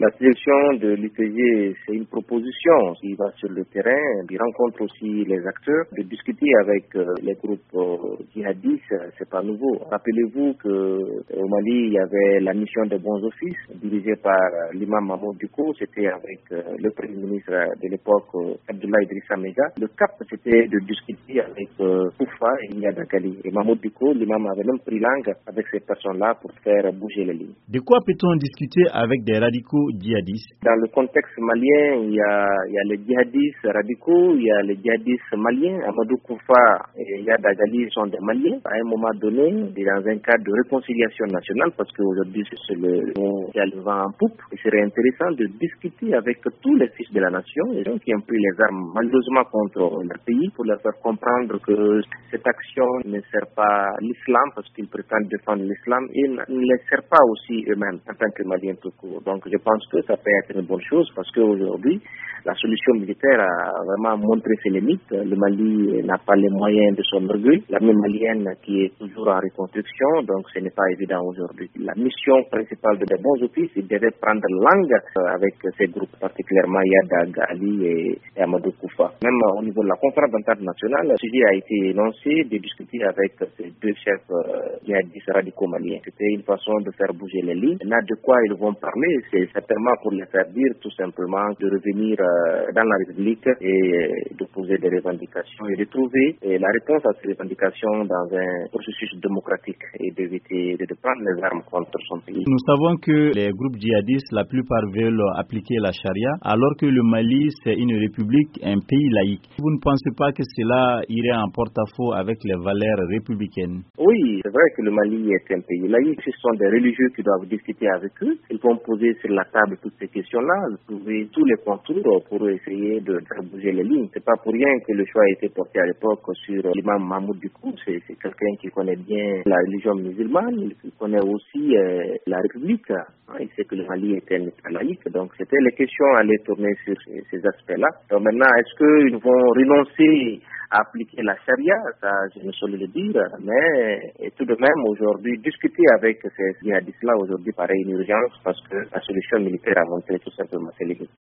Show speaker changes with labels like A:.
A: La direction de l'UPG, c'est une proposition. Il va sur le terrain, il rencontre aussi les acteurs. De discuter avec les groupes djihadistes, c'est pas nouveau. Rappelez-vous qu'au Mali, il y avait la mission des bons offices, dirigée par l'imam Mahmoud Diko. C'était avec le Premier ministre de l'époque, Abdoulaye Idrissa Mega. Le cap, c'était de discuter avec Koufa et Iyad Akali. Et Mahmoud Diko, l'imam, avait même pris langue avec ces personnes-là pour faire bouger les lignes.
B: De quoi peut-on discuter avec des radicaux djihadistes?
A: Dans le contexte malien, il y a les djihadistes radicaux, il y a les djihadistes maliens. Amadou Koufa et Iyad Akali sont des Maliens. À un moment donné, dans un cadre de réconciliation nationale, parce qu'aujourd'hui c'est le vent en poupe, il serait intéressant de discuter avec tous les fils de la nation, les gens qui ont pris les armes malheureusement contre leur pays, pour leur faire comprendre que cette action ne sert pas l'islam, parce qu'ils prétendent défendre l'islam, et ne les sert pas aussi eux-mêmes en tant que Maliens tout court. Donc je pense que ça peut être une bonne chose, parce qu'aujourd'hui, la solution militaire a vraiment montré ses limites. Le Mali n'a pas les moyens de son orgueil. L'armée malienne qui est toujours en reconstruction, donc ce n'est pas évident aujourd'hui. La mission principale des bons offices, il devait prendre langue avec ces groupes, particulièrement Iyad Ali et Amadou Koufa. Même au niveau de la conférence d'entente nationale, le sujet a été énoncé de discuter avec ces deux chefs djihadistes radicaux maliens. C'était une façon de faire bouger les lignes. Là, de quoi ils vont parler, c'est certainement pour les faire dire tout simplement de revenir dans la République et de poser des revendications et de trouver la réponse à ces revendications dans un processus démocratique et d'éviter de prendre les armes contre son pays.
B: Nous savons que les groupes djihadistes, la plupart veulent appliquer la charia, alors que le Mali, c'est une république, un pays laïque. Vous ne pensez pas que cela irait en porte-à-faux avec les valeurs républicaines?
A: Oui, c'est vrai que le Mali est un pays laïque. Ce sont des religieux qui doivent discuter avec eux. Ils vont poser sur la table toutes ces questions-là, trouver tous les contours pour essayer de faire bouger les lignes. C'est pas pour rien que le choix a été porté à l'époque sur l'imam Mahmoud Diko. C'est quelqu'un qui connaît bien la religion musulmane, qui connaît aussi la République. Il sait que le Mali est un État laïque. Donc c'était les questions à aller tourner sur ces aspects-là. Donc maintenant, est-ce qu'ils vont renoncer à appliquer la charia? Ça, je ne saurais le dire, mais tout de même, aujourd'hui, discuter avec ces djihadistes-là, aujourd'hui, paraît une urgence parce que la solution militaire a montré tout simplement ses limites.